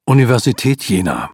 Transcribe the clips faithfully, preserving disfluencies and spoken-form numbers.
Universität Jena.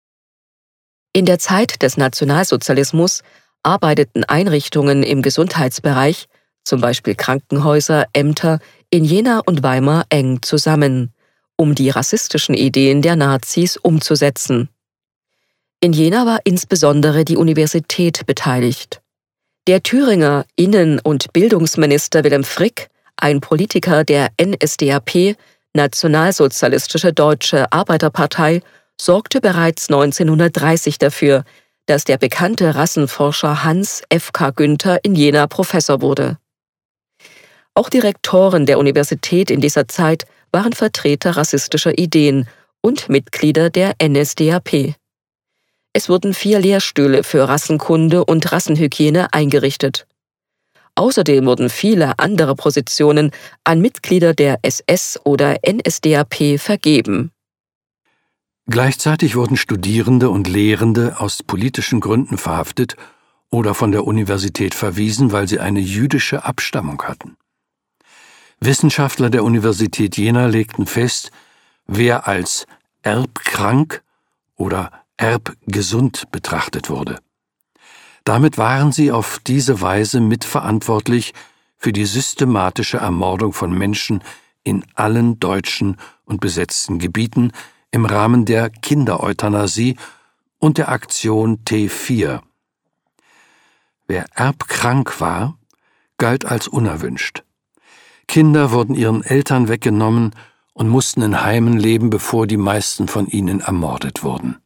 In der Zeit des Nationalsozialismus arbeiteten Einrichtungen im Gesundheitsbereich, zum Beispiel Krankenhäuser, Ämter, in Jena und Weimar eng zusammen, um die rassistischen Ideen der Nazis umzusetzen. In Jena war insbesondere die Universität beteiligt. Der Thüringer Innen- und Bildungsminister Wilhelm Frick, ein Politiker der N S D A P, Nationalsozialistische Deutsche Arbeiterpartei, sorgte bereits neunzehnhundertdreißig dafür, dass der bekannte Rassenforscher Hans F K Günther in Jena Professor wurde. Auch die Rektoren der Universität in dieser Zeit waren Vertreter rassistischer Ideen und Mitglieder der N S D A P. Es wurden vier Lehrstühle für Rassenkunde und Rassenhygiene eingerichtet. Außerdem wurden viele andere Positionen an Mitglieder der S S oder N S D A P vergeben. Gleichzeitig wurden Studierende und Lehrende aus politischen Gründen verhaftet oder von der Universität verwiesen, weil sie eine jüdische Abstammung hatten. Wissenschaftler der Universität Jena legten fest, wer als erbkrank oder erbgesund betrachtet wurde. Damit waren sie auf diese Weise mitverantwortlich für die systematische Ermordung von Menschen in allen deutschen und besetzten Gebieten im Rahmen der Kindereuthanasie und der Aktion T vier. Wer erbkrank war, galt als unerwünscht. Kinder wurden ihren Eltern weggenommen und mussten in Heimen leben, bevor die meisten von ihnen ermordet wurden.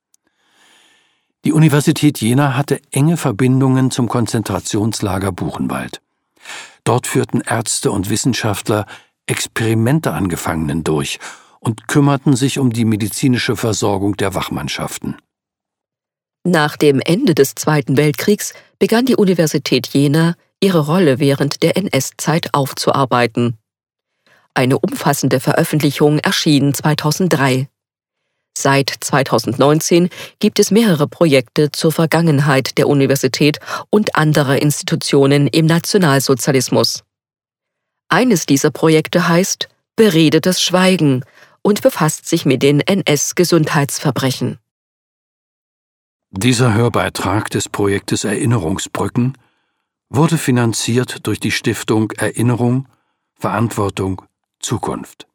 Die Universität Jena hatte enge Verbindungen zum Konzentrationslager Buchenwald. Dort führten Ärzte und Wissenschaftler Experimente an Gefangenen durch und kümmerten sich um die medizinische Versorgung der Wachmannschaften. Nach dem Ende des Zweiten Weltkriegs begann die Universität Jena, ihre Rolle während der N S-Zeit aufzuarbeiten. Eine umfassende Veröffentlichung erschien zweitausenddrei. Seit zweitausendneunzehn gibt es mehrere Projekte zur Vergangenheit der Universität und anderer Institutionen im Nationalsozialismus. Eines dieser Projekte heißt Beredetes Schweigen und befasst sich mit den N S-Gesundheitsverbrechen. Dieser Hörbeitrag des Projektes Erinnerungsbrücken wurde finanziert durch die Stiftung Erinnerung, Verantwortung, Zukunft.